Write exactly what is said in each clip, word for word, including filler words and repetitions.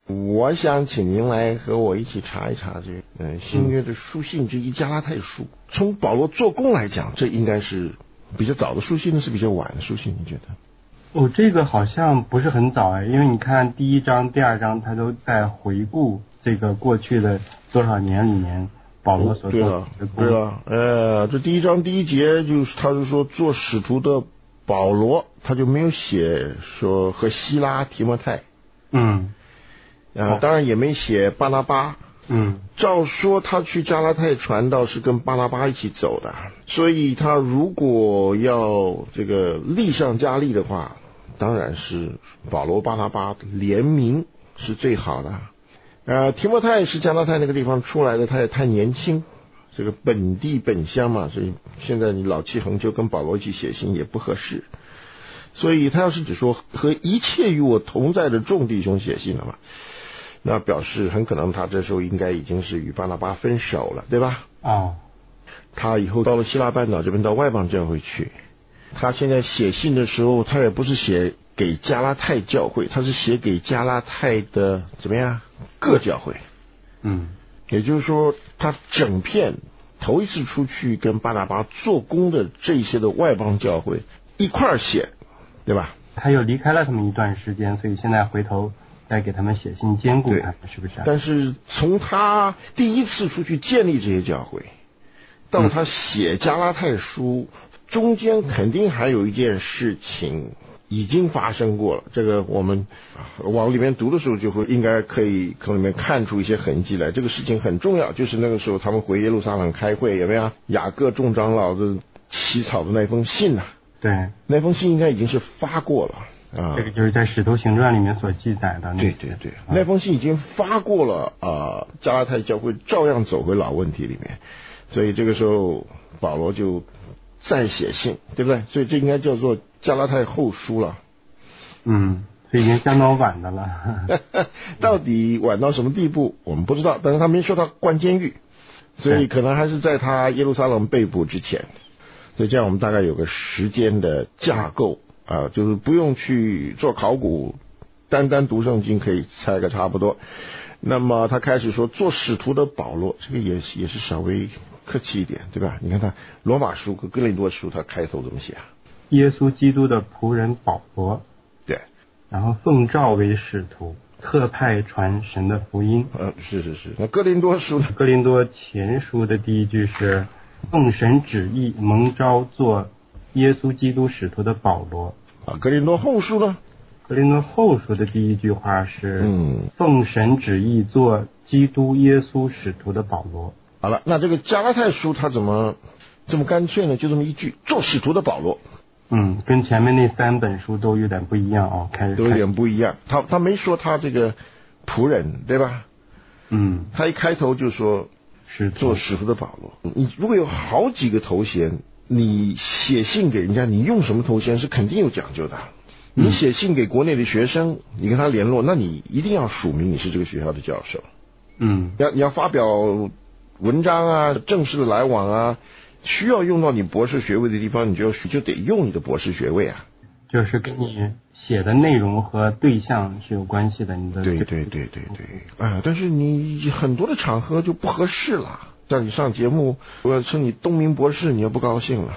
我想请您来和我一起查一查这个嗯新约的书信之一加拉太书。从保罗做工来讲，这应该是比较早的书信呢，是比较晚的书信？你觉得？ 哦，这个好像不是很早哎，因为你看第一章、第二章，他都在回顾这个过去的多少年里面保罗所做的工。 对了，对了，呃，这第一章第一节就是他是说做使徒的保罗，他就没有写说和希拉、提摩太。 嗯。 啊，当然也没写巴拿巴。 嗯， 照说他去加拉太传道是跟巴拿巴一起走的，所以他如果要这个力上加力的话，当然是保罗巴拿巴联名是最好的。呃，提摩太是加拉太那个地方出来的，他也太年轻，这个本地本乡嘛，所以现在你老气横秋跟保罗一起写信也不合适。所以他要是只说和一切与我同在的众弟兄写信了嘛，那表示很可能他这时候应该已经是与巴拿巴分手了，对吧？ 哦， 他以后到了希腊半岛这边到外邦教会去，他现在写信的时候，他也不是写给加拉太教会，他是写给加拉太的怎么样各教会。 嗯， 也就是说他整片头一次出去跟巴拿巴做工的这些的外邦教会一块儿写，对吧？ 他又离开了他们一段时间，所以现在回头再给他们写信兼顾他们，是不是？ 但是从他第一次出去建立这些教会到他写加拉太书、嗯、中间肯定还有一件事情已经发生过了，这个我们往里面读的时候就会应该可以从里面看出一些痕迹来。这个事情很重要，就是那个时候他们回耶路撒冷开会，有没有雅各众长老的起草的那封信啊？ 对， 那封信应该已经是发过了啊， 这个就是在《使徒行传》里面所记载的。 对对对，那封信已经发过了啊，加拉太教会照样走回老问题里面，所以这个时候保罗就再写信，对不对？所以这应该叫做加拉太后书了。 嗯，这已经相当晚的了。 到底晚到什么地步我们不知道，但是他没说他关监狱，所以可能还是在他耶路撒冷被捕之前。所以这样我们大概有个时间的架构啊，就是不用去做考古，单单读圣经可以猜个差不多。那么他开始说做使徒的保罗，这个也也是稍微客气一点，对吧？你看他罗马书和哥林多书他开头怎么写啊？ 耶稣基督的仆人保罗， 对， 然后奉召为使徒，特派传神的福音。 嗯，是是是。那哥林多书呢？ 哥林多前书的第一句是奉神旨意蒙召做耶稣基督使徒的保罗。 啊，哥林多后书呢？ 哥林多后书的第一句话是嗯， 奉神旨意做基督耶稣使徒的保罗。 好了，那这个加拉太书他怎么这么干脆呢？就这么一句，做使徒的保罗。 嗯，跟前面那三本书都有点不一样哦，开始都有点不一样。他他没说他这个仆人，对吧？ 嗯， 他一开头就说是做使徒的保罗。你如果有好几个头衔，你写信给人家，你用什么头衔是肯定有讲究的。你写信给国内的学生，你跟他联络，那你一定要署名你是这个学校的教授。 嗯， 要你要发表文章啊，正式的来往啊，需要用到你博士学位的地方，你就就得用你的博士学位啊。 就是跟你写的内容和对象是有关系的，你的对对对对对啊！但是你很多的场合就不合适了，让你上节目，我要称你东明博士，你又不高兴了。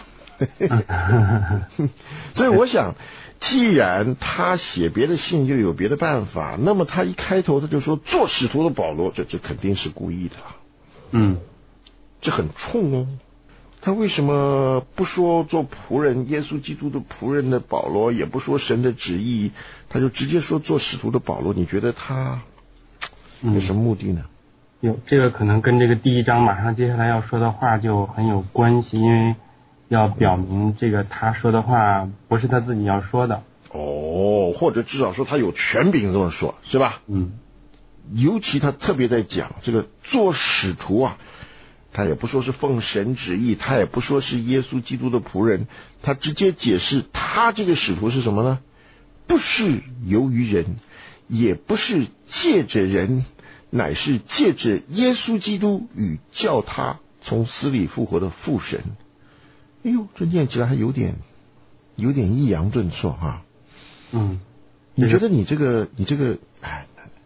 所以我想，既然他写别的信又有别的办法，那么他一开头他就说做使徒的保罗，这这肯定是故意的。 嗯， 这很冲哦。他为什么不说做仆人耶稣基督的仆人的保罗，也不说神的旨意，他就直接说做使徒的保罗？你觉得他有什么目的呢？ 嗯、有这个可能跟这个第一章马上接下来要说的话就很有关系，因为要表明这个他说的话不是他自己要说的。 哦，或者至少说他有权柄这么说，是吧？ 嗯， 尤其他特别在讲这个做使徒啊，他也不说是奉神旨意，他也不说是耶稣基督的仆人，他直接解释他这个使徒是什么呢？不是由于人，也不是借着人，乃是借着耶稣基督与叫他从死里复活的父神。哎呦，这念起来还有点有点抑扬顿挫哈、啊。 嗯， 你觉得你这个你这个哎，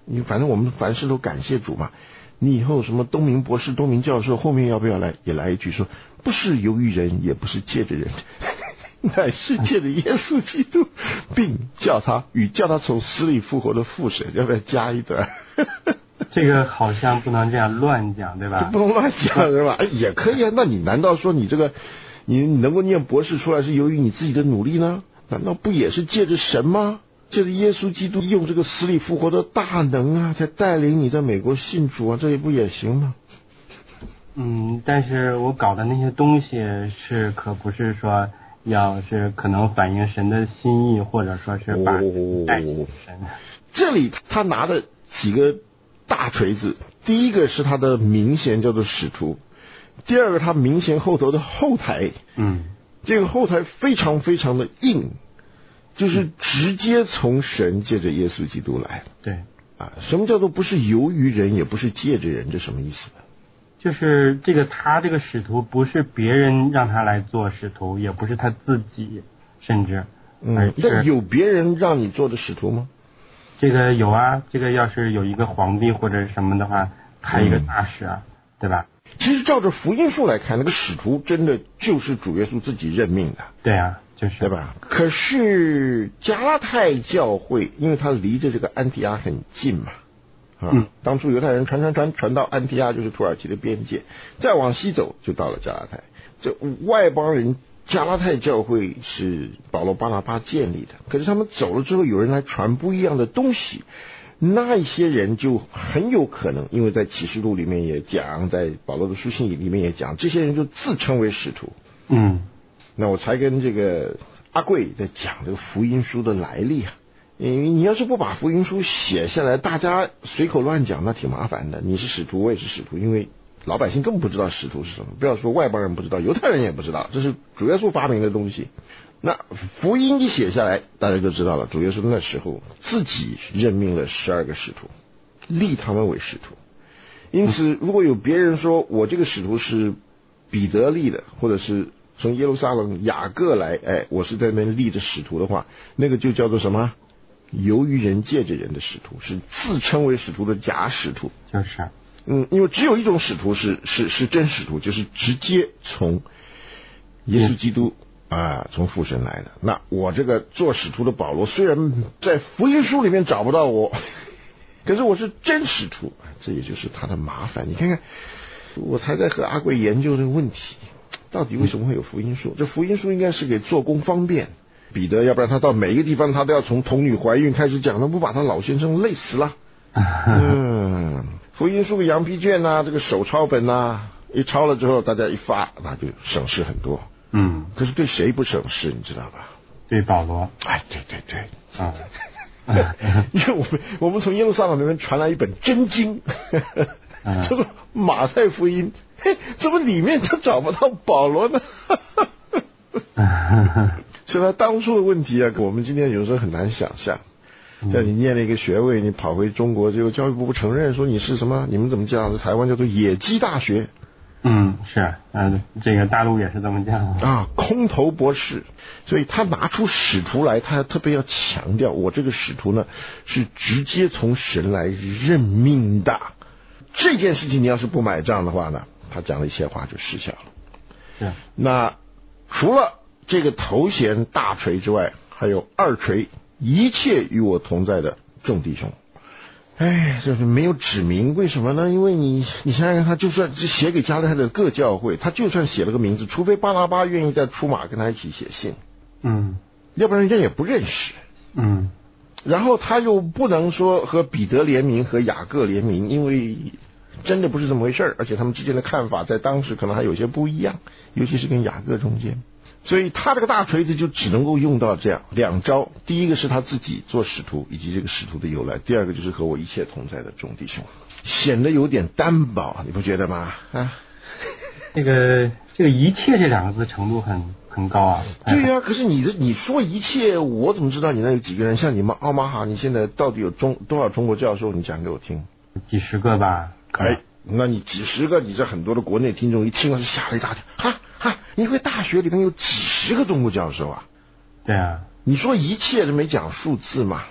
你反正我们凡事都感谢主嘛。你以后什么东明博士、东明教授，后面要不要来也来一句说，不是由于人，也不是借着人，乃是借着耶稣基督，并叫他与叫他从死里复活的父神，要不要加一段？ 这个好像不能这样乱讲，对吧？ 不能乱讲是吧？哎，也可以啊。那你难道说你这个你能够念博士出来是由于你自己的努力呢？难道不也是借着神吗？借着耶稣基督用这个死里复活的大能啊，在带领你在美国信主啊，这也不也行吗？ 嗯，但是我搞的那些东西是可不是说要是可能反映神的心意，或者说是把带进神。 这里他拿的几个大锤子，第一个是他的名衔叫做使徒，第二个他名衔后头的后台， 嗯， 这个后台非常非常的硬，就是直接从神借着耶稣基督来。 对啊，什么叫做不是由于人，也不是借着人，这什么意思呢？ 就是这个他这个使徒不是别人让他来做使徒，也不是他自己，甚至嗯，那有别人让你做的使徒吗？ 这个有啊，这个要是有一个皇帝或者什么的话，派一个大使啊，嗯、对吧？ 其实照着福音书来看，那个使徒真的就是主耶稣自己任命的。 对啊，就是对吧？可是加拉太教会，因为它离着这个安提阿很近嘛，啊， 嗯， 当初犹太人传传传传到安提阿就是土耳其的边界，再往西走就到了加拉太。这外邦人加拉太教会是保罗巴拿巴建立的，可是他们走了之后，有人来传不一样的东西，那一些人就很有可能，因为在启示录里面也讲，在保罗的书信里面也讲，这些人就自称为使徒。 嗯， 那我才跟这个阿贵在讲这个福音书的来历啊。因为你要是不把福音书写下来，大家随口乱讲，那挺麻烦的。你是使徒，我也是使徒，因为老百姓根本不知道使徒是什么，不要说外邦人不知道，犹太人也不知道，这是主耶稣发明的东西。那福音一写下来，大家就知道了，主耶稣那时候自己任命了十二个使徒，立他们为使徒。因此如果有别人说我这个使徒是彼得立的，或者是从耶路撒冷雅各来，哎，我是在那边立着使徒的话，那个就叫做什么？由于人借着人的使徒，是自称为使徒的假使徒。 就是， 嗯，因为只有一种使徒是是是真使徒，就是直接从耶稣基督啊，从父神来的。那我这个做使徒的保罗，虽然在福音书里面找不到我，可是我是真使徒，这也就是他的麻烦。你看看，我才在和阿贵研究这个问题。到底为什么会有福音书？这福音书应该是给做工方便。彼得要不然他到每一个地方他都要从童女怀孕开始讲，那不把他老先生累死了。嗯，福音书个羊皮卷啊，这个手抄本啊，一抄了之后大家一发，那就省事很多。 嗯， 可是对谁不省事你知道吧？ 对保罗。 哎，对对对啊。 因为我们我们从耶路撒冷那边传来一本真经，这个马太福音，嘿，怎么里面就找不到保罗呢？所以他当初的问题啊，我们今天有时候很难想象。像你念了一个学位，你跑回中国，结果教育部不承认，说你是什么？你们怎么叫？台湾叫做野鸡大学。 嗯，是，嗯，这个大陆也是这么叫啊，空头博士。所以他拿出使徒来，他特别要强调，我这个使徒呢是直接从神来任命的。这件事情你要是不买账的话呢，他讲的一切话就失效了。 是。 那除了这个头衔大锤之外，还有二锤，一切与我同在的众弟兄。哎，就是没有指明，为什么呢？因为你你想想看，他就算是写给加拉太的各教会，他就算写了个名字，除非巴拿巴愿意再出马跟他一起写信， 嗯， 要不然人家也不认识， 嗯， 然后他又不能说和彼得联名和雅各联名，因为真的不是这么回事，而且他们之间的看法在当时可能还有些不一样，尤其是跟雅各中间。所以他这个大锤子就只能够用到这样两招，第一个是他自己做使徒以及这个使徒的由来，第二个就是和我一切同在的众弟兄，显得有点单薄，你不觉得吗？啊， 这个这个一切这两个字程度很很高啊。 对呀、啊，可是你的你说一切，我怎么知道你那有几个人？像你们奥马哈，你现在到底有中多少中国教授？你讲给我听。 几十个吧。 哎，那你几十个，你这很多的国内听众一听了是吓了一大跳，哈哈，因为大学里面有几十个中国教授啊。 对啊。 你说一切都没讲数字嘛？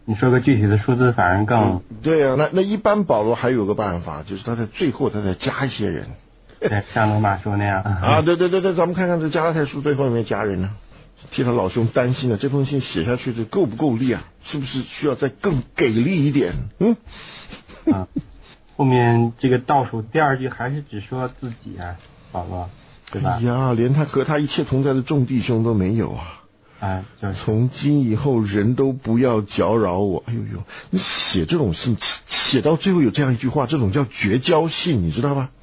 你说个具体的数字反而更、 嗯、对啊，那那一般保罗还有个办法，就是他在最后他再加一些人， 对，像罗马书那样啊，对对对对，咱们看看这加拉太书最后有没有加人呢？替他老兄担心了，这封信写下去这够不够力啊？是不是需要再更给力一点？嗯， 啊，后面这个倒数第二句还是只说自己啊，保罗，对吧？ 哎呀，连他和他一切同在的众弟兄都没有啊！ 啊，就是从今以后人都不要搅扰我。哎呦呦，你写这种信写到最后有这样一句话，这种叫绝交信，你知道吗？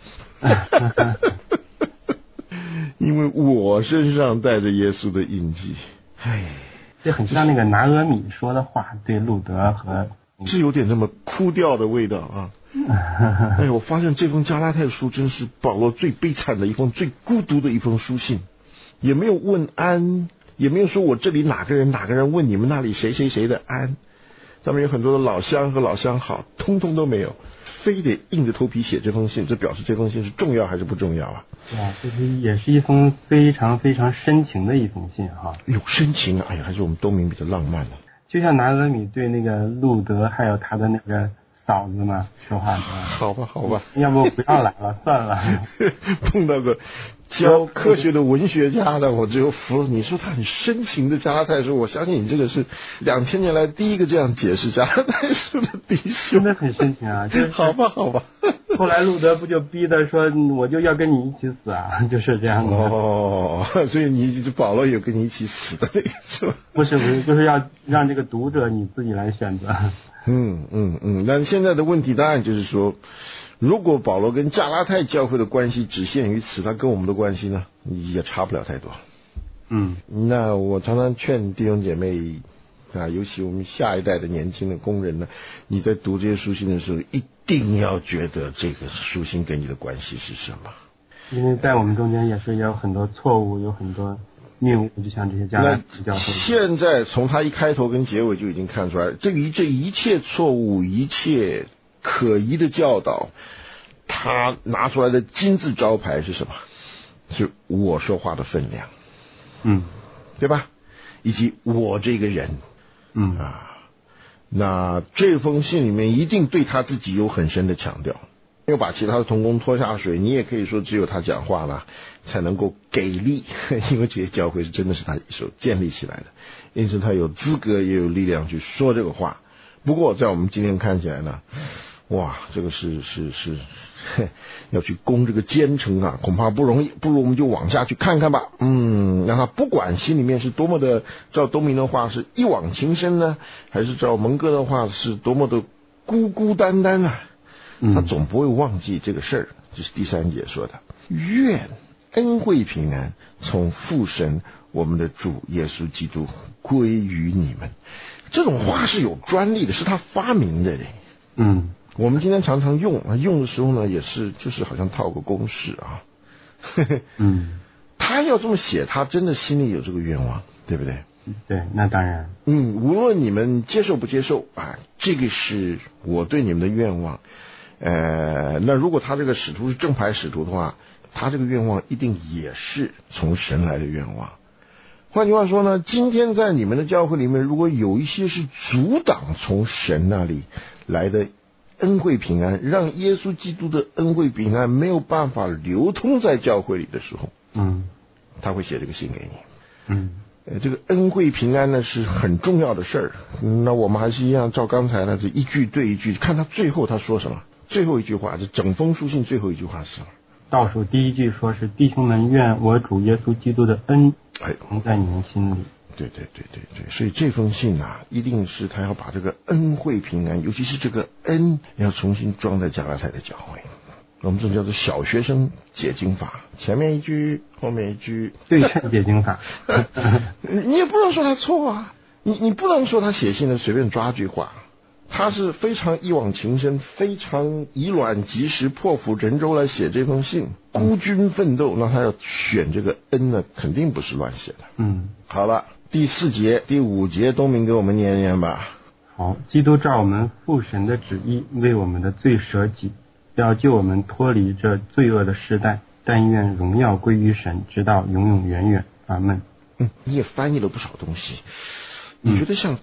因为我身上带着耶稣的印记。唉， 这很像那个拿俄米说的话，对路德和是有点那么哭调的味道啊。哎，我发现这封加拉太书真是保罗最悲惨的一封，最孤独的一封书信，也没有问安，也没有说我这里哪个人哪个人问你们那里谁谁谁的安，上面有很多的老乡和老乡好，通通都没有，非得硬着头皮写这封信，这表示这封信是重要还是不重要啊？ 对啊，这是也是一封非常非常深情的一封信哈。 有深情啊！哎呀，还是我们东明比较浪漫呢、啊。 就像拿俄米对那个路德还有他的那个嫂子嘛说话的。 好吧，好吧， 要不不要来了，算了。 碰到个教科学的文学家的，我就服了。你说他很深情的加拉太书，我相信你这个是两千年来第一个这样解释加拉太书的弟兄， 真的很深情啊。就是、 好吧，好吧。 后来路德不就逼的说，我就要跟你一起死啊，就是这样的。 哦，所以你保罗有跟你一起死的那个是吧？ 不是不是，就是要让这个读者你自己来选择。 嗯嗯嗯，但现在的问题当然就是说，如果保罗跟加拉太教会的关系只限于此，他跟我们的关系呢也差不了太多。 嗯， 那我常常劝弟兄姐妹啊，尤其我们下一代的年轻的工人呢，你在读这些书信的时候，一定要觉得这个书信跟你的关系是什么。 因为在我们中间也是有很多错误，有很多谬误，就像这些加拉太教会。 现在从他一开头跟结尾就已经看出来，这个这一切错误、一切可疑的教导，他拿出来的金字招牌是什么？是我说话的分量， 嗯， 对吧？以及我这个人， 嗯啊，那这封信里面一定对他自己有很深的强调。没有把其他的同工拖下水，你也可以说只有他讲话了才能够给力，因为这些教会是真的是他一手建立起来的，因此他有资格也有力量去说这个话。不过在我们今天看起来呢，哇，这个是是是要去攻这个坚城啊，恐怕不容易，不如我们就往下去看看吧。嗯，让他不管心里面是多么的，照东明的话是一往情深呢，还是照蒙哥的话是多么的孤孤单单啊，他总不会忘记这个事儿。这是第三节说的，愿恩惠平安从父神我们的主耶稣基督归于你们。这种话是有专利的，是他发明的。 嗯， 我们今天常常用，用的时候呢，也是就是好像套个公式啊。 嗯， 他要这么写，他真的心里有这个愿望，对不对？ 对，那当然。 嗯，无论你们接受不接受啊，这个是我对你们的愿望。呃，那如果他这个使徒是正牌使徒的话，他这个愿望一定也是从神来的愿望。换句话说呢，今天在你们的教会里面，如果有一些是阻挡从神那里来的恩惠平安，让耶稣基督的恩惠平安没有办法流通在教会里的时候， 嗯， 他会写这个信给你。 嗯， 呃，这个恩惠平安呢是很重要的事儿。那我们还是一样照刚才呢，这一句对一句，看他最后他说什么。最后一句话，这整封书信最后一句话是什么？ 倒数第一句说是弟兄们，愿我主耶稣基督的恩哎藏在你们心里。 对对对对对，所以这封信啊，一定是他要把这个恩惠平安，尤其是这个恩，要重新装在加拉太的教会。我们这叫做小学生解经法，前面一句，后面一句， 对称解经法。 你也不能说他错啊，你你不能说他写信的随便抓句话。他是非常一往情深，非常以卵击石、破釜沉舟来写这封信，孤军奋斗。那他要选这个恩呢，肯定不是乱写的。 嗯， 好了，第四节、第五节，东明给我们念念吧。 好，基督照我们父神的旨意，为我们的罪舍己，要救我们脱离这罪恶的时代。但愿荣耀归于神，直到永永远远。阿们。 嗯，你也翻译了不少东西，你觉得像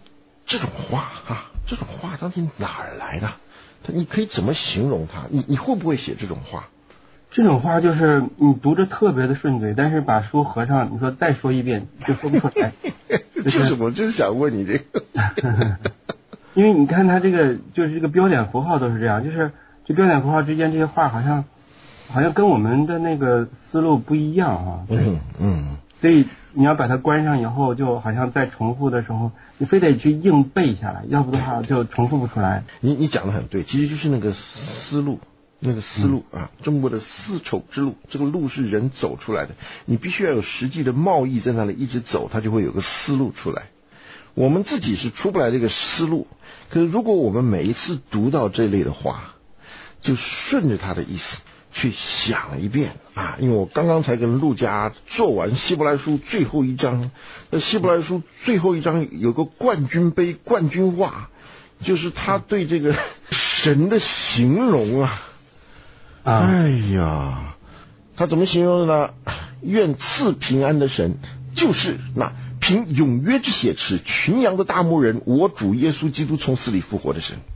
这种话啊，这种话到底哪儿来的？你可以怎么形容它？你你会不会写这种话？ 这种话就是你读着特别的顺嘴，但是把书合上，你说再说一遍就说不出来。 就是我就是想问你这个， 因为你看它这个就是这个标点符号都是这样，就是这标点符号之间这些话好像好像跟我们的那个思路不一样啊。 嗯嗯。 所以你要把它关上以后，就好像在重复的时候，你非得去硬背下来，要不的话就重复不出来。 你你讲的很对，其实就是那个思路。那个思路啊，中国的丝绸之路，这个路是人走出来的，你必须要有实际的贸易在那里一直走，它就会有个思路出来。我们自己是出不来这个思路，可是如果我们每一次读到这类的话，就顺着它的意思去想一遍啊，因为我刚刚才跟陆家做完希伯来书最后一章，那希伯来书最后一章有个冠军杯冠军话，就是他对这个神的形容啊。哎呀，他怎么形容的呢？愿赐平安的神，就是那凭永约之血使群羊的大牧人，我主耶稣基督从死里复活的神。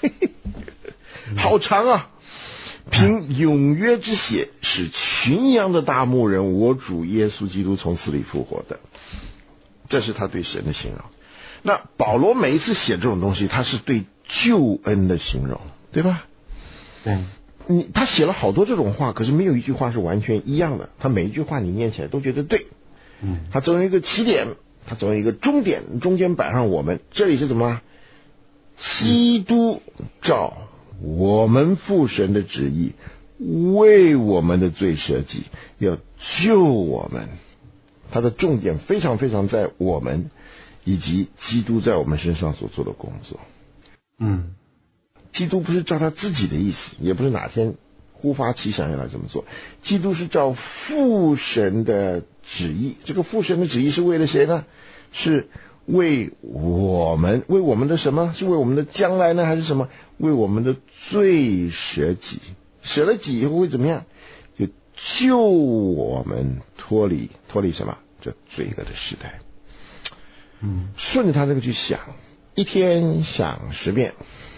好长啊！凭永约之血使群羊的大牧人，我主耶稣基督从死里复活的，这是他对神的形容。那保罗每一次写这种东西，他是对救恩的形容，对吧？ 对。 你他写了好多这种话，可是没有一句话是完全一样的。他每一句话你念起来都觉得对， 嗯， 他总有一个起点，他总有一个终点，中间摆上我们。这里是什么？基督照我们父神的旨意，为我们的罪舍己，要救我们。他的重点非常非常在我们以及基督在我们身上所做的工作。 嗯。 基督不是照他自己的意思，也不是哪天忽发奇想要来这么做。基督是照父神的旨意，这个父神的旨意是为了谁呢？是为我们，为我们的什么？是为我们的将来呢，还是什么？为我们的罪舍己，舍了己以后会怎么样？就救我们脱离脱离什么？这罪恶的时代。 嗯， 顺着他这个去想，一天想十遍。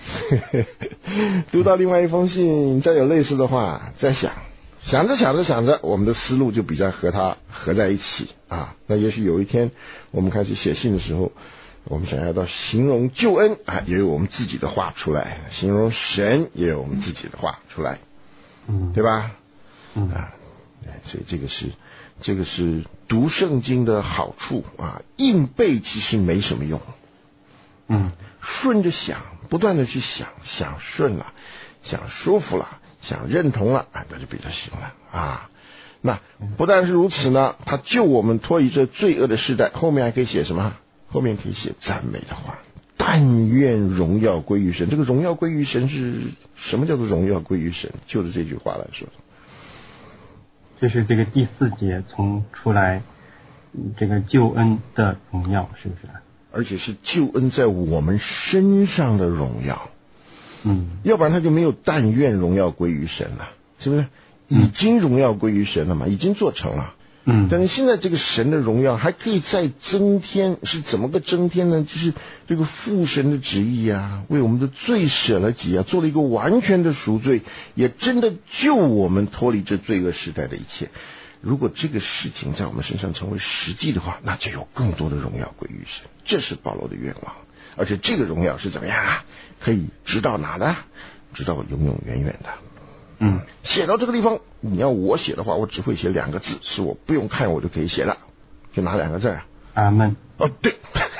读到另外一封信，再有类似的话再想，想着想着想着，我们的思路就比较和它合在一起啊。那也许有一天我们开始写信的时候，我们想要到形容救恩啊，也有我们自己的话出来；形容神也有我们自己的话出来， 嗯， 对吧？ 嗯啊，所以这个是这个是读圣经的好处啊。硬背其实没什么用， 嗯， 顺着想。不断的去想，想顺了，想舒服了，想认同了，啊，那就比较行了啊。那不但是如此呢，他救我们脱离这罪恶的时代，后面还可以写什么？后面可以写赞美的话。但愿荣耀归于神。这个荣耀归于神是什么叫做荣耀归于神？就是这句话来说的。 这是这个第四节从出来，这个救恩的荣耀，是不是？ 而且是救恩在我们身上的荣耀， 嗯， 要不然他就没有但愿荣耀归于神了，是不是？已经荣耀归于神了嘛，已经做成了， 嗯， 但是现在这个神的荣耀还可以再增添，是怎么个增添呢？就是这个父神的旨意啊，为我们的罪舍了己啊，做了一个完全的赎罪，也真的救我们脱离这罪恶时代的一切。如果这个事情在我们身上成为实际的话，那就有更多的荣耀归于神，这是保罗的愿望。而且这个荣耀是怎么样啊？可以直到哪呢？直到永永远远的。 嗯， 写到这个地方，你要我写的话，我只会写两个字，是我不用看我就可以写了，就哪两个字啊？ 阿门。 哦，对。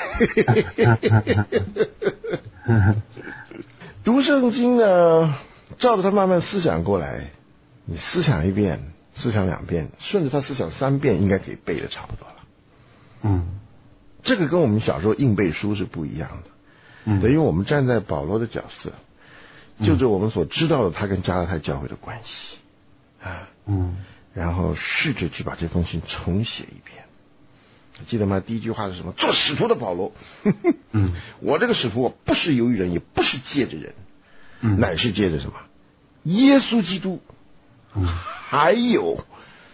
读圣经呢，照着它慢慢思想过来，你思想一遍，思想两遍，顺着他思想三遍，应该可以背的差不多了。 嗯， 这个跟我们小时候硬背书是不一样的。 嗯， 等于我们站在保罗的角色，就着我们所知道的他跟加拉太教会的关系啊， 嗯， 然后试着去把这封信重写一遍。记得吗？第一句话是什么？做使徒的保罗， 嗯， 我这个使徒我不是由于人，也不是借着人， 嗯， 乃是借着什么？耶稣基督， 嗯， 还有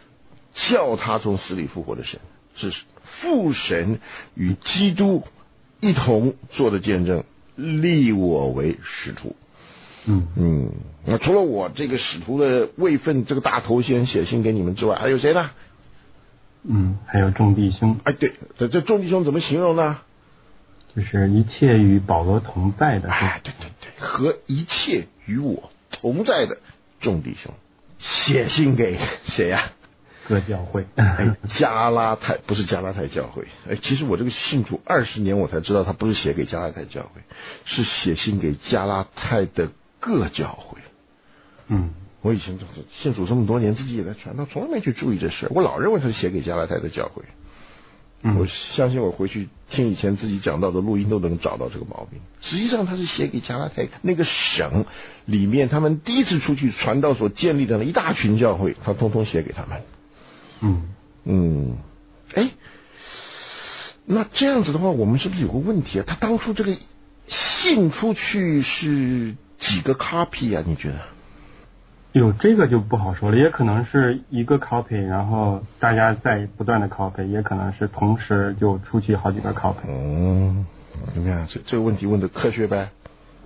叫他从死里复活的神，是父神与基督一同做的见证，立我为使徒。 嗯嗯，那除了我这个使徒的位分，这个大头衔写信给你们之外，还有谁呢？ 嗯，还有众弟兄。 哎，对，这这众弟兄怎么形容呢？ 就是一切与保罗同在的。 哎，对对对，和一切与我同在的众弟兄，写信给谁呀、啊？ 各教会。 哎，加拉太不是加拉太教会。哎，其实我这个信主二十年，我才知道他不是写给加拉太教会，是写信给加拉太的各教会。 嗯， 我以前信主这么多年，自己也在传道，从来没去注意这事，我老认为他是写给加拉太的教会。 嗯， 我相信我回去听以前自己讲到的录音都能找到这个毛病。实际上他是写给加拉太那个省里面，他们第一次出去传道所建立的一大群教会，他通通写给他们。 嗯嗯，哎，那这样子的话，我们是不是有个问题啊？他当初这个信出去是几个 copy 啊？你觉得？ 有这个就不好说了，也可能是一个 copy， 然后大家在不断的 copy， 也可能是同时就出去好几个 copy。 嗯，怎么样？这这个问题问的科学呗？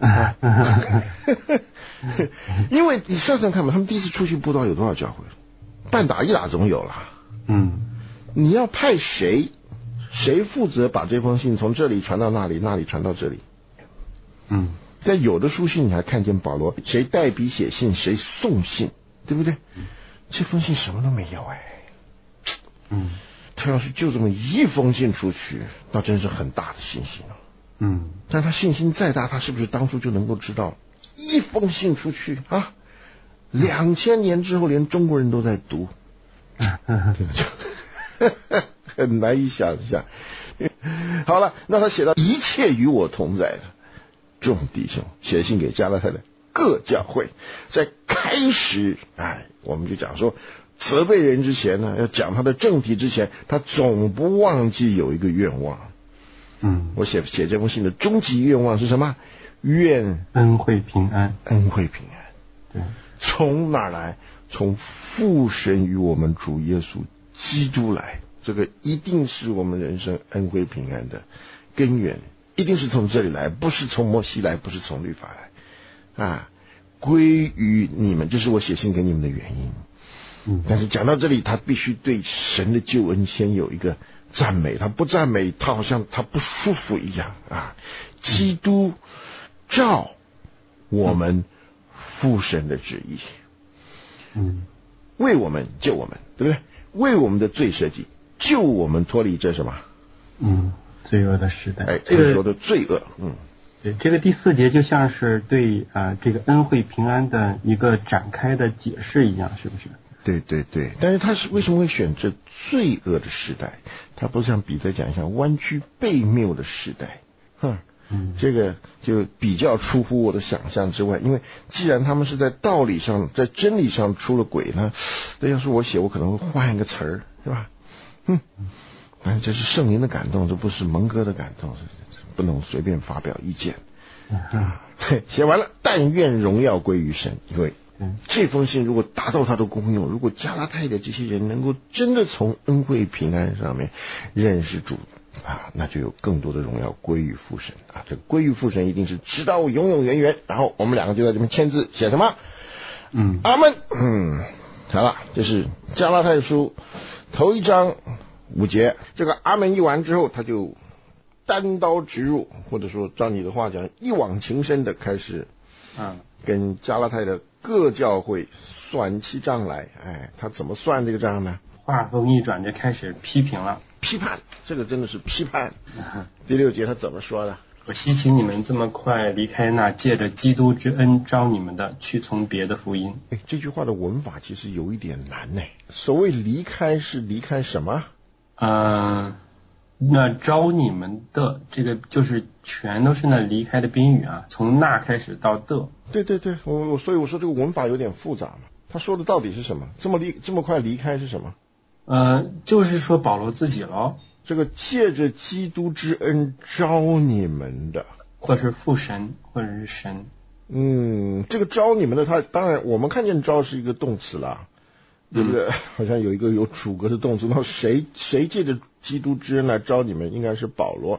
因为你想想看嘛，他们第一次出去布道有多少教会？半打一打总有了。 嗯， 你要派谁？谁负责把这封信从这里传到那里，那里传到这里？ 嗯， 在有的书信你还看见保罗谁代笔写信，谁送信，对不对？这封信什么都没有哎。 嗯， 他要是就这么一封信出去，那真是很大的信心了。 嗯， 但他信心再大，他是不是当初就能够知道，一封信出去啊，两千年之后连中国人都在读，这个就很难以想象。好了，那他写到一切与我同在的众弟兄，写信给加拉太的各教会，在开始哎，我们就讲说责备人之前呢，要讲他的正题之前，他总不忘记有一个愿望。 嗯， 我写写这封信的终极愿望是什么？愿恩惠平安， 恩惠平安。 对， 从哪儿来？从父神与我们主耶稣基督来。这个一定是我们人生恩惠平安的根源，一定是从这里来，不是从摩西来，不是从律法来啊，归于你们，这是我写信给你们的原因。 嗯， 但是讲到这里，他必须对神的救恩先有一个赞美，他不赞美，他好像他不舒服一样啊。基督照我们父神的旨意， 嗯， 为我们救我们，对不对？为我们的罪设计，救我们脱离这什么？ 嗯，罪恶的时代。 哎，这个说的罪恶，嗯， 对，这个第四节就像是对啊、呃、这个恩惠平安的一个展开的解释一样，是不是？ 对对对，但是他是为什么会选择罪恶的时代？他不是像彼得讲一样弯曲悖谬的时代，哼。 嗯， 这个就比较出乎我的想象之外，因为既然他们是在道理上、在真理上出了轨呢，那要是我写，我可能会换一个词儿，是吧？嗯，但是这是圣灵的感动，这不是蒙哥的感动，不能随便发表意见。啊，写完了，但愿荣耀归于神，因为这封信如果达到它的功用，如果加拉太的这些人能够真的从恩惠平安上面认识主啊，那就有更多的荣耀归于父神啊！这归于父神一定是直到永永远远。然后我们两个就在这边签字，写什么？ 嗯， 阿门。嗯，好了，这是加拉太书头一章五节。这个阿门一完之后，他就单刀直入，或者说照你的话讲，一往情深的开始， 嗯， 跟加拉太的各教会算起账来。哎，他怎么算这个账呢？ 话锋一转就开始批评了。 批判，这个真的是批判。 嗯、 第六节他怎么说的？ 我希奇你们这么快离开那借着基督之恩招你们的，去从别的福音。 哎，这句话的文法其实有一点难呢。所谓离开是离开什么？ 嗯、呃，那招你们的这个就是全都是那离开的宾语啊，从那开始到的。 对对对，我我所以我说这个文法有点复杂嘛。他说的到底是什么？这么离这么快离开是什么？ 呃，就是说保罗自己咯， 这个借着基督之恩招你们的， 或是父神，或者是神。 嗯，这个招你们的，他当然我们看见招是一个动词啦，对不对？嗯、好像有一个有主格的动词，然后谁谁借着基督之恩来招你们，应该是保罗。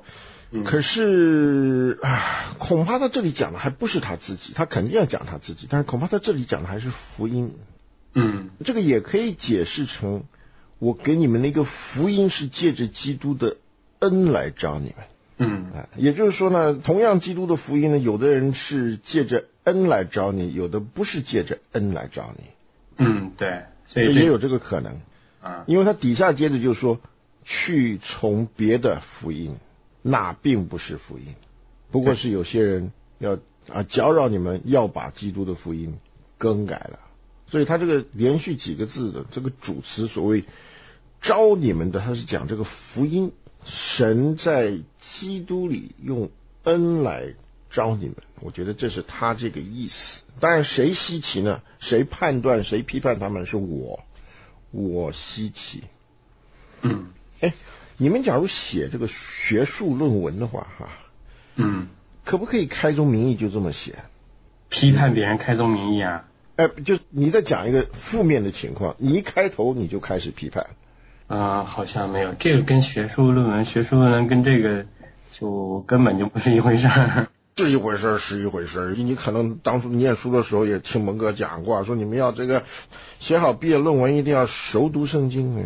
嗯、 可是啊，恐怕他这里讲的还不是他自己，他肯定要讲他自己，但是恐怕他这里讲的还是福音。 嗯， 这个也可以解释成，我给你们那个福音是借着基督的恩来招你们。 嗯， 啊，也就是说呢，同样基督的福音呢，有的人是借着恩来招你，有的不是借着恩来招你。 嗯，对，所以也有这个可能。 啊， 因为他底下接着就说，去从别的福音，那并不是福音，不过是有些人要啊搅扰你们，要把基督的福音更改了。所以他这个连续几个字的这个主词，所谓招你们的，他是讲这个福音，神在基督里用恩来招你们，我觉得这是他这个意思。当然谁稀奇呢？谁判断谁批判他们？是我我稀奇。 嗯， 哎，你们假如写这个学术论文的话哈， 嗯， 可不可以开宗明义就这么写？ 批判别人开宗明义啊？ 哎，就你在讲一个负面的情况，你一开头你就开始批判。 啊、呃，好像没有，这个跟学术论文，学术论文跟这个就根本就不是一回事儿。 是一回事儿，是一回事儿。你可能当初念书的时候也听蒙哥讲过，说你们要这个写好毕业论文一定要熟读圣经，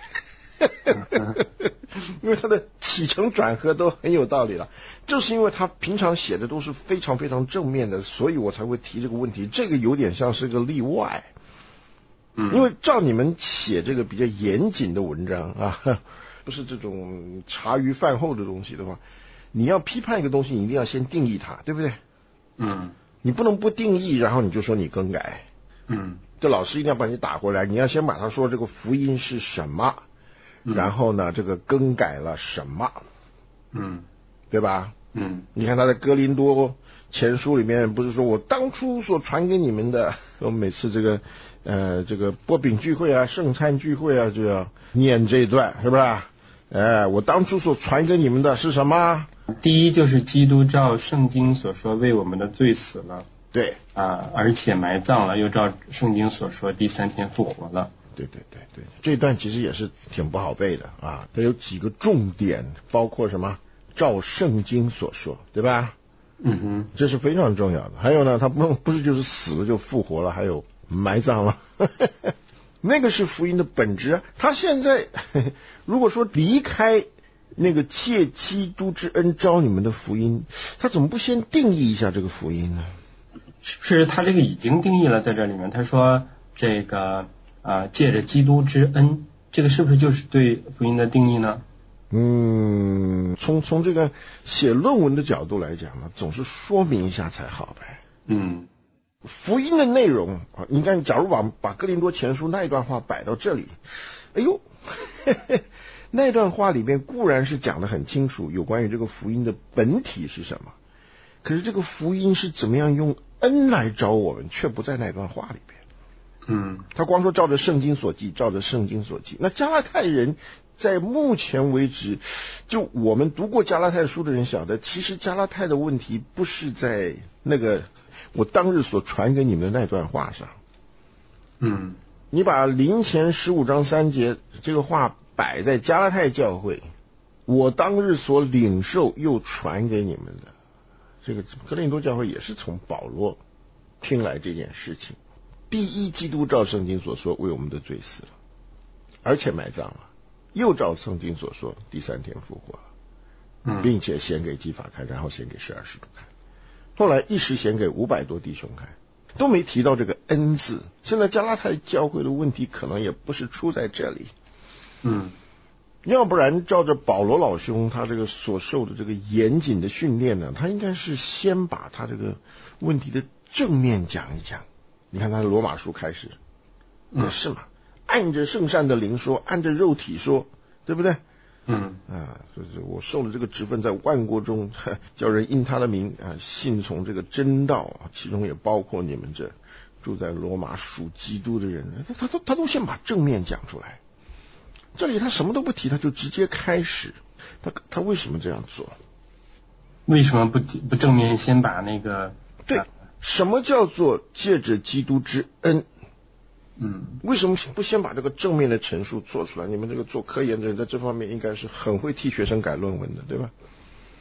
因为他的起承转合都很有道理了。就是因为他平常写的都是非常非常正面的，所以我才会提这个问题。这个有点像是个例外。 嗯， 因为照你们写这个比较严谨的文章啊，不是这种茶余饭后的东西的话，你要批判一个东西，你一定要先定义它，对不对？ 嗯， 你不能不定义，然后你就说你更改。 嗯， 这老师一定要把你打回来，你要先把它说这个福音是什么， 嗯、 然后呢，这个更改了什么， 嗯， 对吧？ 嗯， 你看他在哥林多前书里面不是说我当初所传给你们的，我每次这个呃这个波饼聚会啊、圣餐聚会啊就要念这一段，是不是？哎，我当初所传给你们的是什么？ 第一就是基督照圣经所说为我们的罪死了， 对啊，而且埋葬了，又照圣经所说第三天复活了。 对对对对，这一段其实也是挺不好背的啊，它有几个重点，包括什么？照圣经所说，对吧？ 嗯哼， 这是非常重要的。还有呢，他不不是就是死了就复活了，还有埋葬了，那个是福音的本质啊。他现在如果说离开那个借基督之恩招你们的福音，他怎么不先定义一下这个福音呢？ 是不是他这个已经定义了在这里面？他说这个啊，借着基督之恩，这个是不是就是对福音的定义呢？ 嗯，从从这个写论文的角度来讲呢，总是说明一下才好呗。 嗯， 福音的内容啊，你看，假如把把哥林多前书那一段话摆到这里，哎呦，呵呵，那段话里面固然是讲得很清楚，有关于这个福音的本体是什么，可是这个福音是怎么样用恩来招我们，却不在那段话里边。 嗯， 他光说照着圣经所记，照着圣经所记。那加拉太人在目前为止，就我们读过加拉太书的人晓得，其实加拉太的问题不是在那个我当日所传给你们的那段话上。 嗯， 你把林前十五章三节这个话摆在加拉太教会，我当日所领受又传给你们的，这个哥林多教会也是从保罗听来这件事情。第一，基督照圣经所说为我们的罪死了，而且埋葬了，又照圣经所说第三天复活了，并且先给基法看，然后先给十二使徒看，后来一时先给五百多弟兄看，都没提到这个恩字。现在加拉太教会的问题可能也不是出在这里， 嗯， 要不然照着保罗老兄他这个所受的这个严谨的训练呢，他应该是先把他这个问题的正面讲一讲。你看他的罗马书开始也是嘛，按着圣善的灵说，按着肉体说，对不对？ 嗯啊，所以我受了这个职分，在万国中叫人因他的名啊信从这个真道，其中也包括你们这住在罗马属基督的人，他他都他都先把正面讲出来。这里他什么都不提，他就直接开始。他他为什么这样做？ 为什么不不正面先把那个？ 对。什么叫做借着基督之恩？ 嗯， 为什么不先把这个正面的陈述做出来？你们这个做科研的人在这方面应该是很会替学生改论文的，对吧？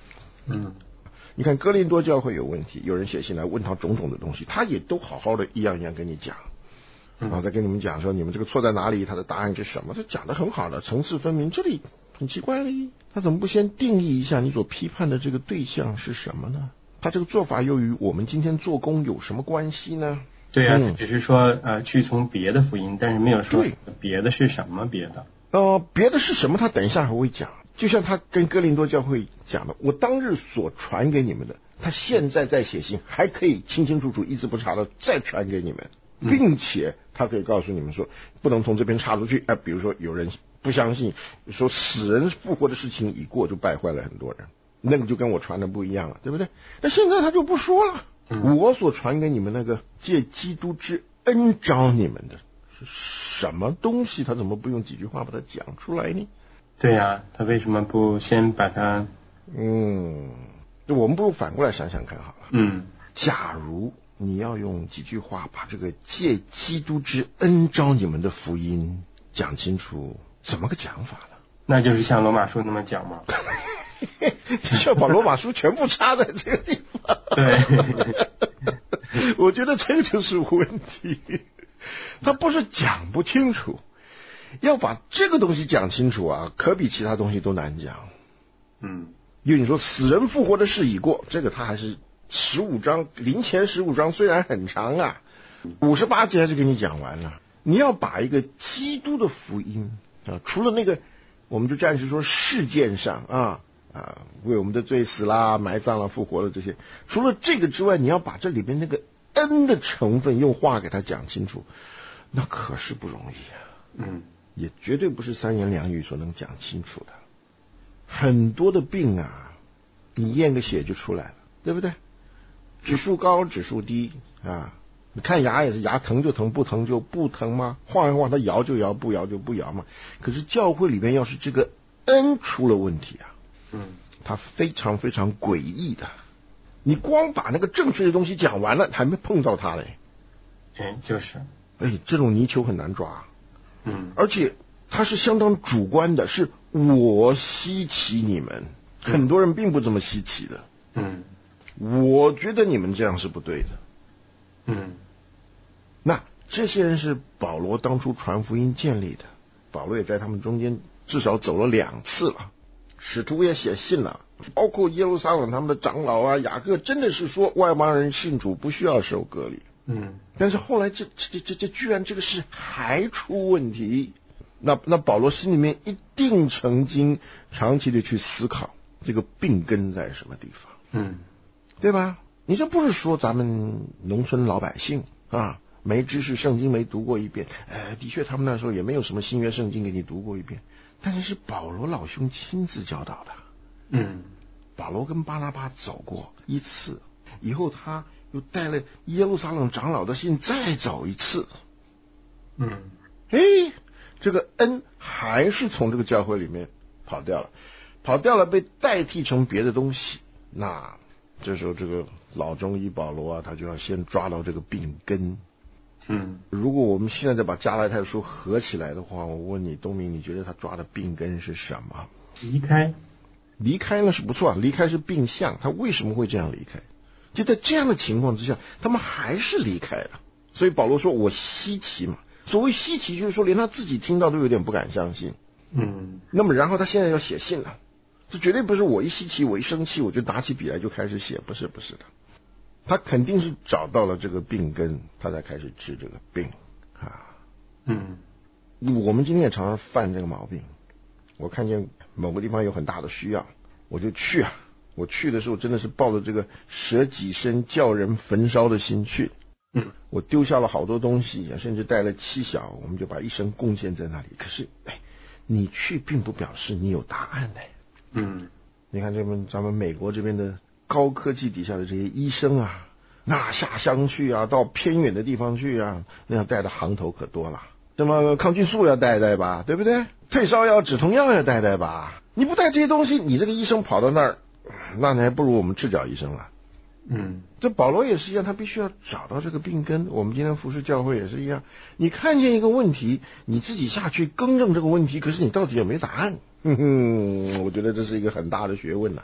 嗯， 你看哥林多教会有问题，有人写信来问他种种的东西，他也都好好的一样一样跟你讲，然后再跟你们讲说你们这个错在哪里，他的答案是什么，他讲的很好的，层次分明。这里很奇怪了，他怎么不先定义一下你所批判的这个对象是什么呢？他这个做法又与我们今天做工有什么关系呢？ 对啊， 嗯、 只是说呃去从别的福音，但是没有说别的是什么别的。 呃，别的是什么？他等一下还会讲。就像他跟哥林多教会讲的，我当日所传给你们的，他现在在写信，还可以清清楚楚、一字不差的再传给你们，并且他可以告诉你们说，不能从这边插出去。哎、呃，比如说有人不相信，说死人复活的事情已过，就败坏了很多人，那个就跟我传的不一样了，对不对？那现在他就不说了，我所传给你们那个借基督之恩招你们的是什么东西？他怎么不用几句话把它讲出来呢？ 对呀、啊，他为什么不先把它？ 嗯，我们不如反过来想想看好了。 嗯， 假如你要用几句话把这个借基督之恩招你们的福音讲清楚，怎么个讲法呢？ 那就是像罗马书那么讲吗？ 就像把罗马书全部插在这个地方。 对， 我觉得这个就是问题。他不是讲不清楚。要把这个东西讲清楚啊，可比其他东西都难讲。 嗯， 因为你说死人复活的事已过，这个他还是十五章，临前十五章虽然很长啊，五十八节还是给你讲完了。你要把一个基督的福音啊，除了那个，我们就暂时说事件上啊啊，为我们的罪死啦、埋葬了、复活了这些，除了这个之外，你要把这里边那个恩的成分用话给他讲清楚，那可是不容易啊。 嗯。 也绝对不是三言两语所能讲清楚的。很多的病啊，你验个血就出来了，对不对？指数高指数低啊，你看牙也是，牙疼就疼，不疼就不疼吗？晃一晃它摇就摇，不摇就不摇嘛。可是教会里面要是这个恩出了问题啊， 嗯， 它非常非常诡异的。你光把那个正确的东西讲完了，还没碰到它嘞。 哎，就是， 哎，这种泥鳅很难抓。 嗯， 而且它是相当主观的，是我稀奇你们，很多人并不这么稀奇的。 嗯， 我觉得你们这样是不对的。 嗯， 那这些人是保罗当初传福音建立的，保罗也在他们中间至少走了两次了，使徒也写信了，包括耶路撒冷他们的长老啊，雅各真的是说外邦人信主不需要受割礼。 嗯， 但是后来这这这这居然这个事还出问题，那那保罗心里面一定曾经长期的去思考这个病根在什么地方， 嗯， 对吧？你这不是说咱们农村老百姓啊没知识，圣经没读过一遍，呃，的确他们那时候也没有什么新约圣经给你读过一遍，但是是保罗老兄亲自教导的。 嗯， 保罗跟巴拿巴走过一次，以后他又带了耶路撒冷长老的信再走一次。 嗯， 哎，这个恩还是从这个教会里面跑掉了，跑掉了，被代替成别的东西。那这时候这个老中医保罗啊，他就要先抓到这个病根。 嗯， 如果我们现在再把加拉太书合起来的话，我问你，东明，你觉得他抓的病根是什么？ 离开， 离开呢是不错，离开是病象，他为什么会这样离开？就在这样的情况之下，他们还是离开了。所以保罗说我稀奇嘛，所谓稀奇就是说连他自己听到都有点不敢相信。 嗯， 那么然后他现在要写信了，这绝对不是我一稀奇我一生气我就拿起笔来就开始写，不是不是的，他肯定是找到了这个病根，他才开始治这个病啊。 嗯， 我们今天也常常犯这个毛病，我看见某个地方有很大的需要，我就去啊。我去的时候真的是抱着这个舍己身叫人焚烧的心去。 嗯， 我丢下了好多东西，甚至带了妻小，我们就把一生贡献在那里。可是，哎，你去并不表示你有答案呢。 嗯， 你看这边咱们美国这边的高科技底下的这些医生啊，那下乡去啊，到偏远的地方去啊，那样带的行头可多了。什么抗菌素要带带吧，对不对？退烧药、止痛药要带带吧。你不带这些东西，你这个医生跑到那儿，那你还不如我们赤脚医生了。 嗯， 这保罗也是一样，他必须要找到这个病根。我们今天服侍教会也是一样，你看见一个问题，你自己下去更正这个问题，可是你到底有没有答案？哼哼，我觉得这是一个很大的学问了。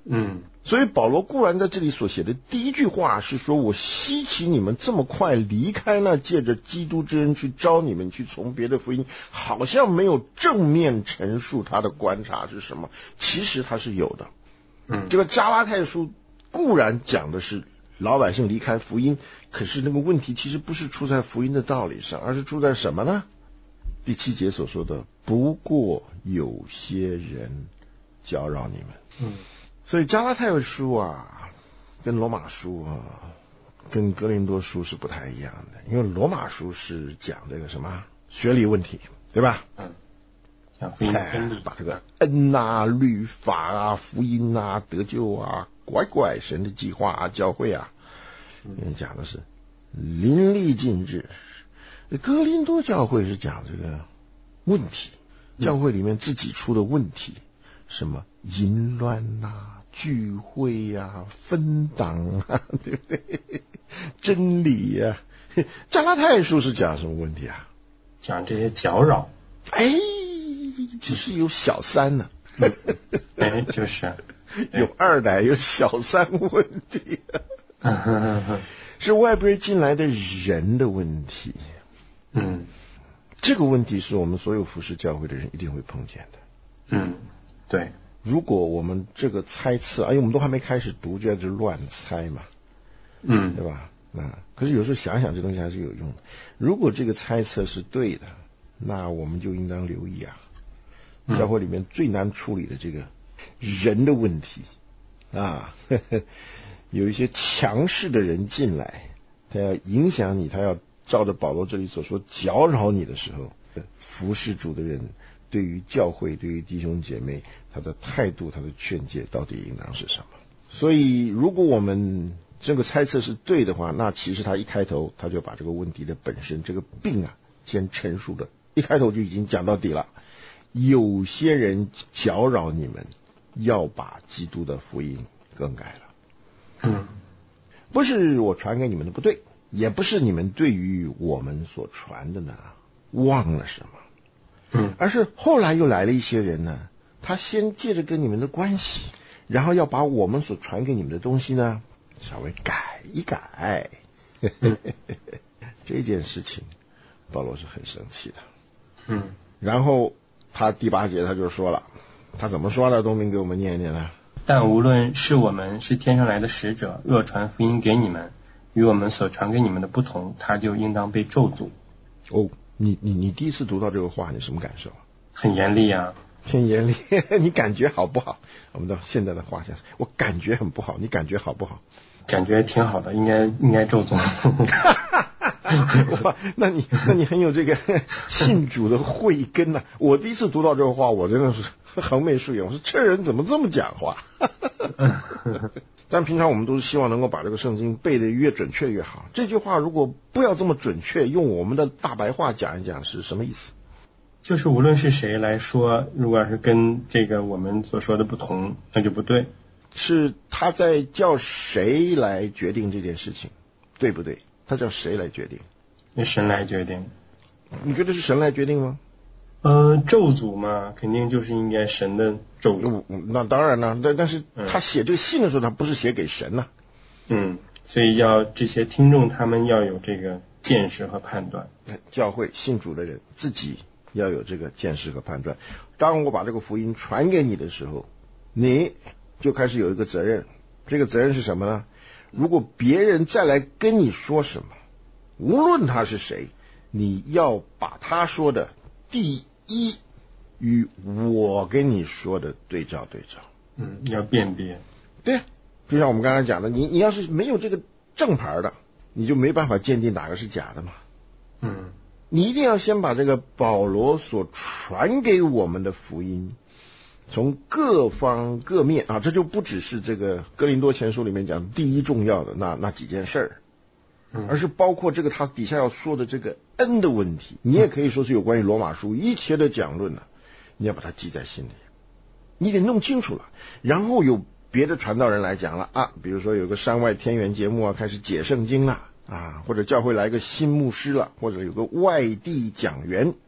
嗯， 所以保罗固然在这里所写的第一句话是说，我希奇你们这么快离开那借着基督之恩去招你们去从别的福音，好像没有正面陈述他的观察是什么，其实他是有的。 嗯， 这个加拉太书固然讲的是老百姓离开福音，可是那个问题其实不是出在福音的道理上，而是出在什么呢？第七节所说的，不过有些人搅扰你们。 嗯， 所以加拉太书啊，跟罗马书啊，跟哥林多书是不太一样的，因为罗马书是讲这个什么学理问题，对吧？ 嗯，讲福音真理， 把这个恩啊、律法啊、福音啊、得救啊，乖乖神的计划啊、教会啊，因为讲的是淋漓尽致。哥林多教会是讲这个问题，教会里面自己出的问题，什么淫乱啊、聚会呀、啊、分党啊，对不对？真理呀、啊，加拉太书是讲什么问题啊？ 讲这些搅扰。 哎，就是有小三呢、 啊，哎，就是有二奶，有小三问题、啊，是外边进来的人的问题。 嗯， 这个问题是我们所有服侍教会的人一定会碰见的。 嗯，对。 如果我们这个猜测，哎，我们都还没开始读，就在这乱猜嘛， 嗯， 对吧？那可是有时候想想，这东西还是有用的。如果这个猜测是对的，那我们就应当留意啊，教会里面最难处理的这个人的问题啊，呵呵，有一些强势的人进来，他要影响你，他要照着保罗这里所说搅扰你的时候，服侍主的人对于教会、对于弟兄姐妹，他的态度、他的劝诫到底应当是什么？所以，如果我们这个猜测是对的话，那其实他一开头他就把这个问题的本身、这个病啊，先陈述的，一开头就已经讲到底了。有些人搅扰你们，要把基督的福音更改了。 嗯， 不是我传给你们的不对，也不是你们对于我们所传的呢忘了什么， 嗯， 而是后来又来了一些人呢，他先借着跟你们的关系，然后要把我们所传给你们的东西呢稍微改一改。这件事情保罗是很生气的。 嗯， 然后他第八节他就说了，他怎么说呢？东明给我们念一念呢？ 但无论是我们是天上来的使者，若传福音给你们，与我们所传给你们的不同，他就应当被咒诅。 哦，你你你第一次读到这个话，你什么感受？ 很严厉啊， 很严厉。你感觉好不好？我们到现在的话讲，我感觉很不好，你感觉好不好？ 感觉挺好的，应该应该咒诅。 哇，那你那你很有这个信主的慧根呐、啊！我第一次读到这个话，我真的是横眉竖眼，我说这人怎么这么讲话？但平常我们都是希望能够把这个圣经背得越准确越好。这句话如果不要这么准确，用我们的大白话讲一讲是什么意思？ 就是无论是谁来说，如果要是跟这个我们所说的不同，那就不对。 是他在叫谁来决定这件事情，对不对？他叫谁来决定？ 由神来决定。 你觉得是神来决定吗？ 呃，咒诅嘛，肯定就是应该神的咒诅。 那当然了，但但是他写这个信的时候，他不是写给神呐、啊。 嗯，所以要这些听众他们要有这个见识和判断。 教会信主的人自己要有这个见识和判断。当我把这个福音传给你的时候，你就开始有一个责任。这个责任是什么呢？如果别人再来跟你说什么，无论他是谁，你要把他说的第一与我跟你说的对照对照。 嗯，要辨别。 对，就像我们刚才讲的，你你要是没有这个正牌的，你就没办法鉴定哪个是假的嘛。 嗯， 你一定要先把这个保罗所传给我们的福音，从各方各面啊，这就不只是这个哥林多前书里面讲第一重要的那那几件事儿，而是包括这个他底下要说的这个恩的问题。你也可以说是有关于罗马书一切的讲论呢、啊，你要把它记在心里，你得弄清楚了。然后有别的传道人来讲了啊，比如说有个山外天元节目啊，开始解圣经了啊，或者教会来个新牧师了，或者有个外地讲员，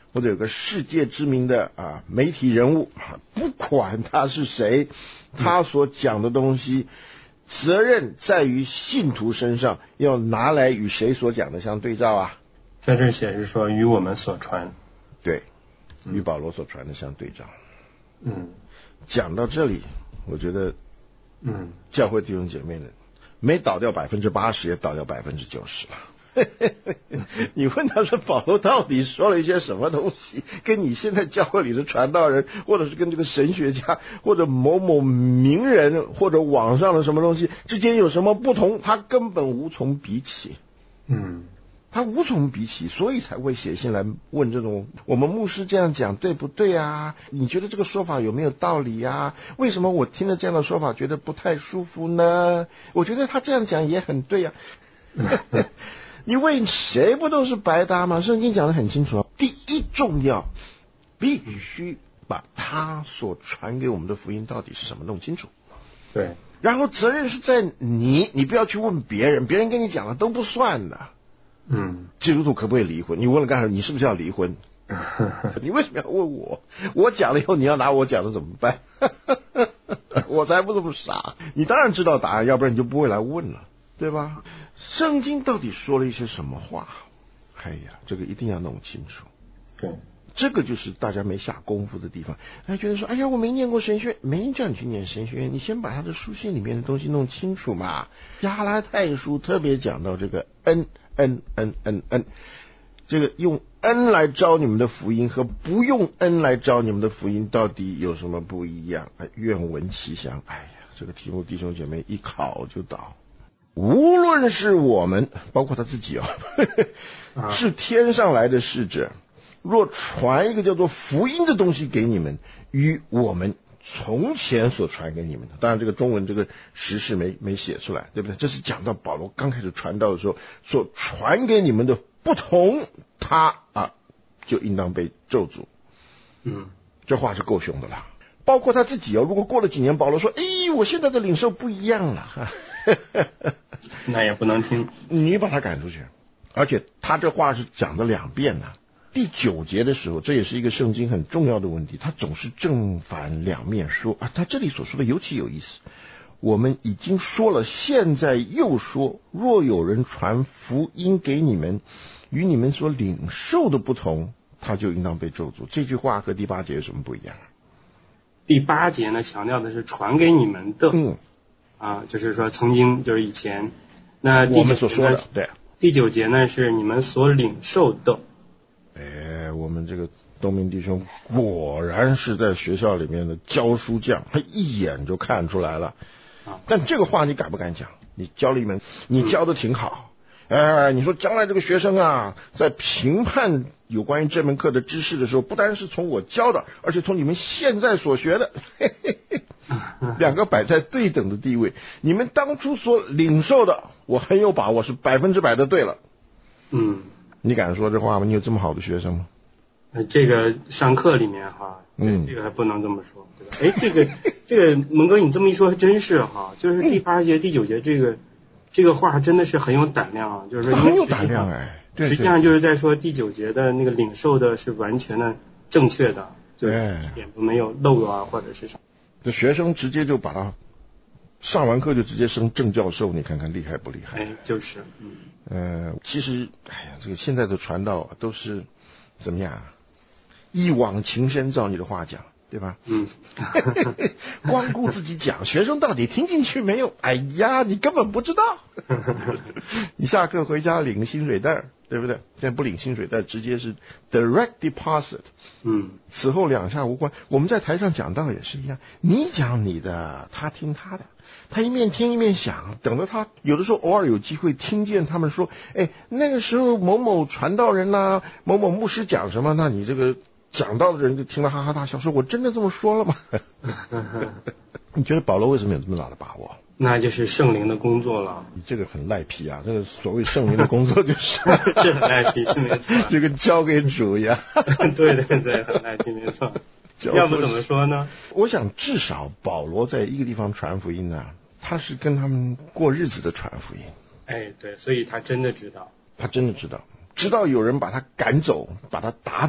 或者有个世界知名的啊媒体人物，不管他是谁，他所讲的东西，责任在于信徒身上，要拿来与谁所讲的相对照啊？ 在这写是说与我们所传， 对，与保罗所传的相对照。 嗯， 讲到这里，我觉得， 嗯， 教会弟兄姐妹呢，没倒掉百分之八十，也倒掉百分之九十了。你问他说保罗到底说了一些什么东西，跟你现在教会里的传道人，或者是跟这个神学家，或者某某名人，或者网上的什么东西之间有什么不同，他根本无从比起。 嗯， 他无从比起，所以才会写信来问这种我们牧师这样讲对不对啊？你觉得这个说法有没有道理啊？为什么我听了这样的说法觉得不太舒服呢？我觉得他这样讲也很对啊。你问谁不都是白搭吗？圣经讲得很清楚，第一重要，必须把他所传给我们的福音到底是什么弄清楚。 对， 然后责任是在你，你不要去问别人，别人跟你讲的都不算的。 嗯， 基督徒可不可以离婚？你问了干什么？你是不是要离婚？你为什么要问我？我讲了以后，你要拿我讲的怎么办？我才不这么傻。你当然知道答案，要不然你就不会来问了，对吧？圣经到底说了一些什么话？哎呀，这个一定要弄清楚。 对， 这个就是大家没下功夫的地方。他觉得说，哎呀，我没念过神学，没人叫你去念神学，你先把他的书信里面的东西弄清楚嘛。加拉太书特别讲到这个恩恩恩恩恩，这个用恩来招你们的福音和不用恩来招你们的福音到底有什么不一样？哎，愿闻其详。哎呀，这个题目弟兄姐妹一考就倒。无论是我们，包括他自己哦，是天上来的使者，若传一个叫做福音的东西给你们，与我们从前所传给你们的，当然这个中文这个时事没没写出来，对不对？这是讲到保罗刚开始传道的时候所传给你们的不同，他啊就应当被咒诅。 嗯， 这话是够凶的啦。包括他自己哦，如果过了几年，保罗说：“哎，我现在的领受不一样了。” 那也不能听， 你把他赶出去。而且他这话是讲了两遍呢、啊。第九节的时候，这也是一个圣经很重要的问题，他总是正反两面说啊。他这里所说的尤其有意思，我们已经说了，现在又说，若有人传福音给你们，与你们所领受的不同，他就应当被咒诅。这句话和第八节有什么不一样？ 第八节呢，强调的是传给你们的， 嗯， 啊，就是说曾经就是以前，那第我们所说的，对。 第九节呢是你们所领受的。 哎，我们这个东明弟兄果然是在学校里面的教书匠，他一眼就看出来了。 啊， 但这个话你敢不敢讲？你教了一门，你教的挺好。哎，你说将来这个学生啊，在评判有关于这门课的知识的时候，不单是从我教的，而且从你们现在所学的，嘿嘿嘿，两个摆在对等的地位。你们当初所领受的，我很有把握是百分之百的对了。 嗯， 你敢说这话吗？你有这么好的学生吗？ 呃，这个上课里面哈， 嗯， 这个还不能这么说，对吧？哎，这个这个蒙哥，你这么一说还真是哈，就是第八节、第九节这个。这个话真的是很有胆量啊，就是说很有胆量哎，对对， 实际上就是在说第九节的那个领受的是完全的正确的，对，一点都没有漏啊或者是啥。 这学生直接就把他上完课就直接升正教授，你看看厉害不厉害？ 哎，就是，嗯， 呃，其实，哎呀，这个现在的传道都是怎么样？一往情深，照你的话讲。对吧？ 嗯， 光顾自己讲，学生到底听进去没有？哎呀，你根本不知道。你下课回家领个薪水袋，对不对？现在不领薪水袋，直接是 direct deposit。 嗯， 此后两下无关。我们在台上讲道也是一样，你讲你的，他听他的。他一面听一面想，等着他有的时候偶尔有机会听见他们说，哎，那个时候某某传道人呐、啊，某某牧师讲什么，那你这个。讲到的人就听了哈哈大笑，说我真的这么说了吗？你觉得保罗为什么有这么大的把握？ 那就是圣灵的工作了。 你这个很赖皮啊！这个所谓圣灵的工作就是是很赖皮，是没错， 就跟交给主一样。 对对对，很赖皮，没错。要不怎么说呢？ 我想至少保罗在一个地方传福音呢、啊，他是跟他们过日子的传福音。 哎，对，所以他真的知道， 他真的知道。知道有人把他赶走，把他打走，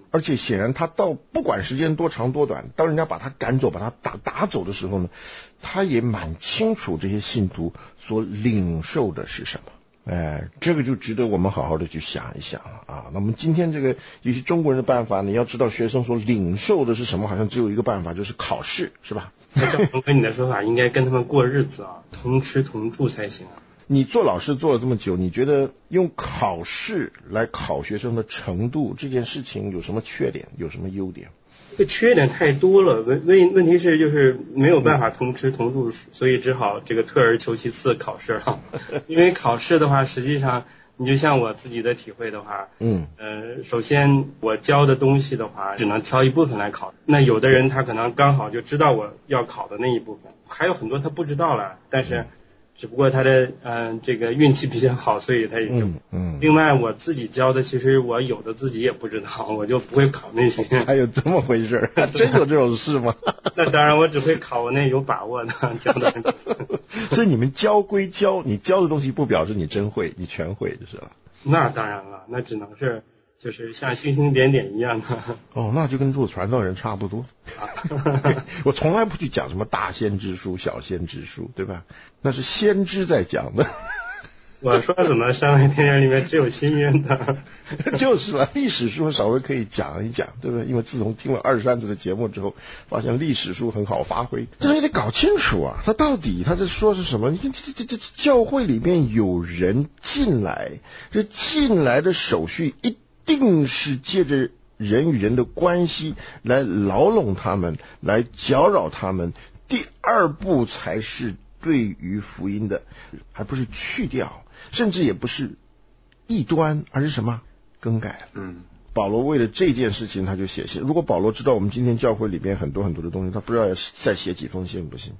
而且显然他到不管时间多长多短，当人家把他赶走把他打打走的时候呢，他也蛮清楚这些信徒所领受的是什么。哎，这个就值得我们好好的去想一想啊。那么今天这个有些中国人的办法，你要知道学生所领受的是什么，好像只有一个办法，就是考试，是吧？ 那跟你的说法应该跟他们过日子啊，同吃同住才行啊。 你做老师做了这么久，你觉得用考试来考学生的程度这件事情有什么缺点，有什么优点？ 这缺点太多了，问问问题是就是没有办法同吃同住，所以只好这个退而求其次考试了。因为考试的话，实际上你就像我自己的体会的话，嗯，呃，首先我教的东西的话，只能挑一部分来考。那有的人他可能刚好就知道我要考的那一部分，还有很多他不知道了，但是。只不过他的嗯、呃、这个运气比较好，所以他也就嗯嗯。另外我自己教的，其实我有的自己也不知道，我就不会考那些。 还有这么回事？真有这种事吗？ 那当然，我只会考我那有把握的教的。 所以你们教归教，你教的东西不表示你真会，你全会就是了。 那当然了，那只能是。就是像星星点点一样的哦，那就跟做传道人差不多。我从来不去讲什么大先知书、小先知书，对吧？那是先知在讲的。 我说怎么山海天人里面只有新约的？ 就是了，历史书稍微可以讲一讲，对不对？因为自从听了二十三次的节目之后，发现历史书很好发挥。这东西得搞清楚啊，他到底他在说是什么？你看这这这这教会里面有人进来，这进来的手续一。一定是借着人与人的关系来牢笼他们，来搅扰他们。第二步才是对于福音的，还不是去掉，甚至也不是异端，而是什么？更改。嗯，保罗为了这件事情，他就写信。如果保罗知道我们今天教会里面很多很多的东西，他不知道要再写几封信不行。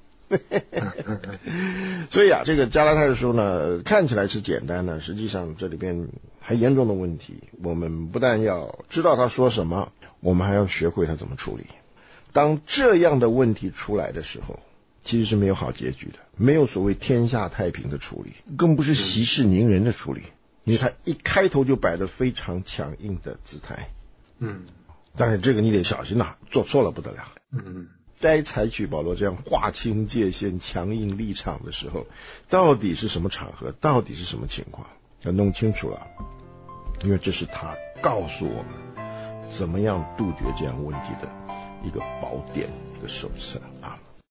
所以啊，这个加拉太的书呢，看起来是简单的，实际上这里边还严重的问题。我们不但要知道他说什么，我们还要学会他怎么处理。当这样的问题出来的时候，其实是没有好结局的，没有所谓天下太平的处理，更不是息事宁人的处理。因为他一开头就摆得非常强硬的姿态。嗯，但是这个你得小心呐、啊，做错了不得了。嗯。该采取保罗这样划清界限、强硬立场的时候，到底是什么场合，到底是什么情况，要弄清楚了。因为这是他告诉我们怎么样杜绝这样问题的一个宝典、一个手册啊。